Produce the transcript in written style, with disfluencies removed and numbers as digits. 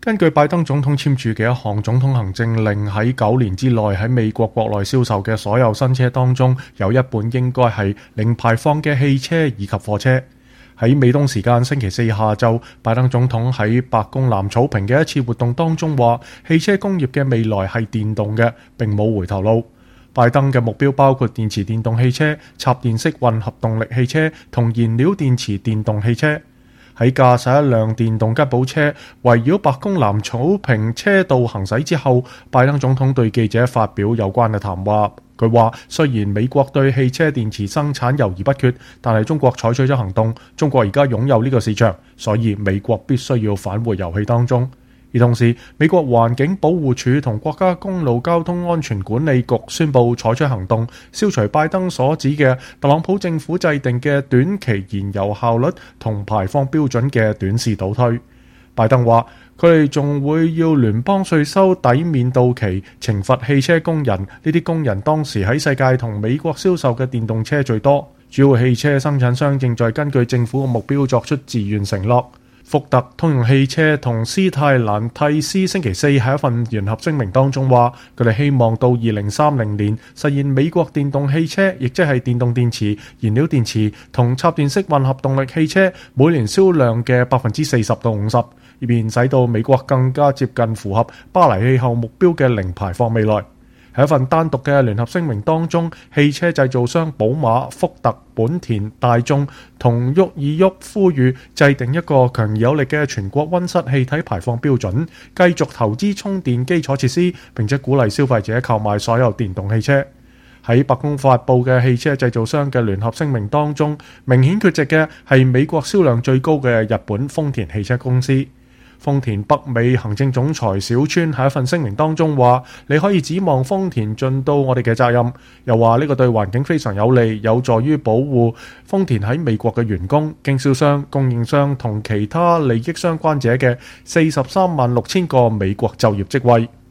根據拜登總統簽署嘅一項總統行政令，喺9年之內喺美國國內銷售嘅所有新車當中，有一半應該係零排放嘅汽車以及貨車。喺美東時間星期四下晝，拜登總統喺白宮藍草坪嘅一次活動當中話，汽車工業嘅未來係電動嘅，並冇回頭路。拜登嘅目標包括電池電動汽車、插電式混合動力汽車同燃料電池電動汽車。喺駕駛一輛電動吉普車圍繞白宮藍草坪車道行駛之後，拜登總統對記者發表有關嘅談話。佢話：雖然美國對汽車電池生產猶豫不決，但係中國採取咗行動。中國而家擁有呢個市場，所以美國必須要返回遊戲當中。而同時，美國環境保護署同國家公路交通安全管理局宣布採取行動，消除拜登所指嘅特朗普政府制定嘅短期燃油效率同排放標準嘅短視倒退。拜登話：佢哋仲會要聯邦稅收抵免到期，懲罰汽車工人。呢啲工人當時喺世界同美國銷售嘅電動車最多。主要汽車生產商正在根據政府嘅目標作出自願承諾。福特、通用汽車同斯泰蘭蒂斯星期四喺一份聯合聲明當中話，佢哋希望到2030年實現美國電動汽車，亦即係電動電池、燃料電池同插電式混合動力汽車每年銷量嘅40%到50%，以便使到美國更加接近符合巴黎氣候目標嘅零排放未來。喺一份單獨嘅聯合聲明當中，汽車製造商寶馬、福特、本田、大眾同沃爾沃呼籲制定一個強而有力嘅全國溫室氣體排放標準，繼續投資充電基礎設施，並且鼓勵消費者購買所有電動汽車。喺白宮發布嘅汽車製造商嘅聯合聲明當中，明顯缺席嘅係美國銷量最高嘅日本豐田汽車公司。豐田北美行政總裁小川喺一份聲明當中話：你可以指望豐田盡到我哋嘅責任，又話呢個對環境非常有利，有助於保護豐田喺美國嘅員工、經銷商、供應商同其他利益相關者嘅43萬6千個美國就業職位。